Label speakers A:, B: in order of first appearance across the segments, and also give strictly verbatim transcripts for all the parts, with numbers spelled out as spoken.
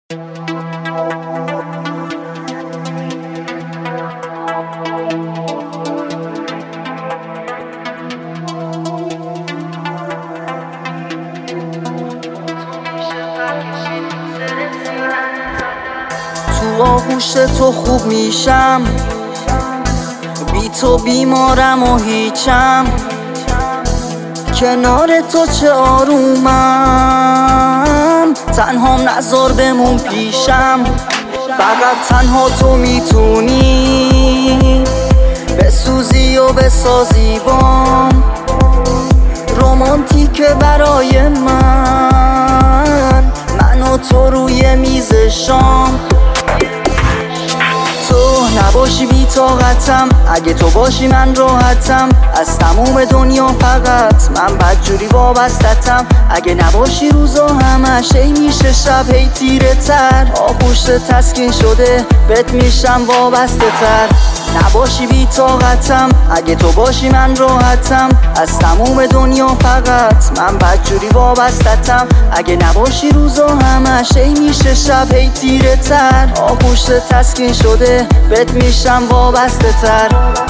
A: تو آغوش تو خوب میشم، بی تو بیمارم و هیچم. کنار تو چه آرومم، تنهام نذار بمون پیشم. فقط تنها تو میتونی بسوزی و بسازی بام رومانتیک برای من، من و تو روی میز شام. تو نباشی بی طاقتم، اگه تو باشی من راحتم. از تموم دنیا فقط من بدجوری وابستتم. اگه نباشی روزا همش هی میشه شب هی تیره تر. آغوشت تسکین شده بهت میشم وابسته تر. نباشی بی طاقتم، اگه تو باشی من راحتم. از تموم دنیا فقط من بدجوری وابستتم. اگه نباشی روزا همش هی میشه شب هی تیره تر. آغوشت تسکین شده بهت میشم وابسته تر.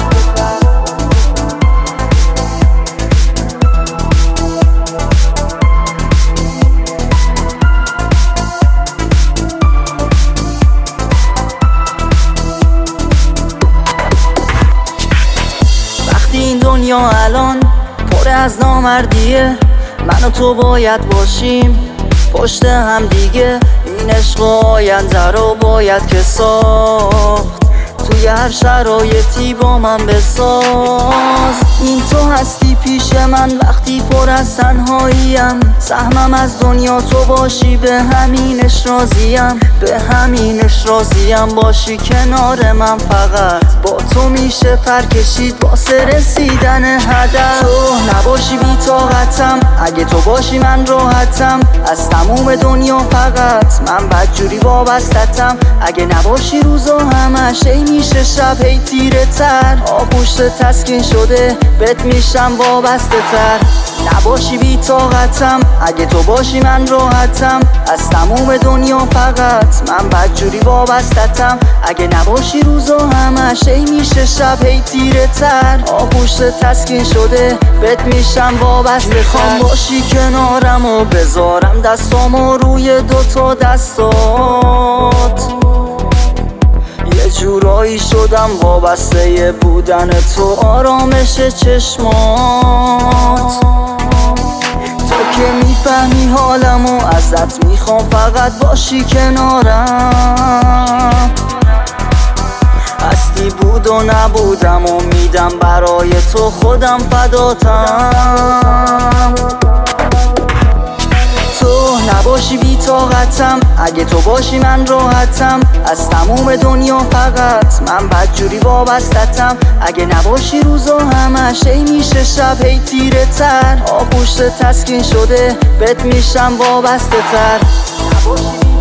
A: این دنیا الان پر از نامردیه، من و تو باید باشیم پشت هم دیگه. این عشق و آینده رو باید که ساخت، توی هر شرایطی با من بساز. این تو هستی پیش من وقتی پر از تنهاییم. سهمم از دنیا تو باشی به همینش راضیم، به همینش راضیم. باشی کنار من فقط با تو میشه پر کشید واسه رسیدن هدف. تو نباشی بی طاقتم، اگه تو باشی من راحتم. از تموم دنیا فقط من بدجوری وابستتم. اگه نباشی روزا همش هی میشه شب هی تیره تر. آغوشت تسکین شده بهت میشم وابسته تر. نباشی بی طاقتم، اگه تو باشی من راحتم. از تموم دنیا فقط من بدجوری وابستتم. اگه نباشی روزا همش هی میشه شب هی تیره تر. آغوشت تسکین شده بهت میشم وابسته تر. میخوام باشی کنارم و بذارم دستامو روی دوتا دستات. یه جورایی شدم وابسته بودن تو، آرامش چشمات. تو که میفهمی حالمو، ازت میخوام فقط باشی کنارم. هستی بود و نبودم و میدم برای تو خودم فداتم. تو نباشی بی طاقتم، اگه تو باشی من راحتم. از تموم دنیا فقط من بدجوری وابستتم. اگه نباشی روزا همش هی میشه شب هی تیره تر. آغوشت تسکین شده بهت میشم وابسته تر.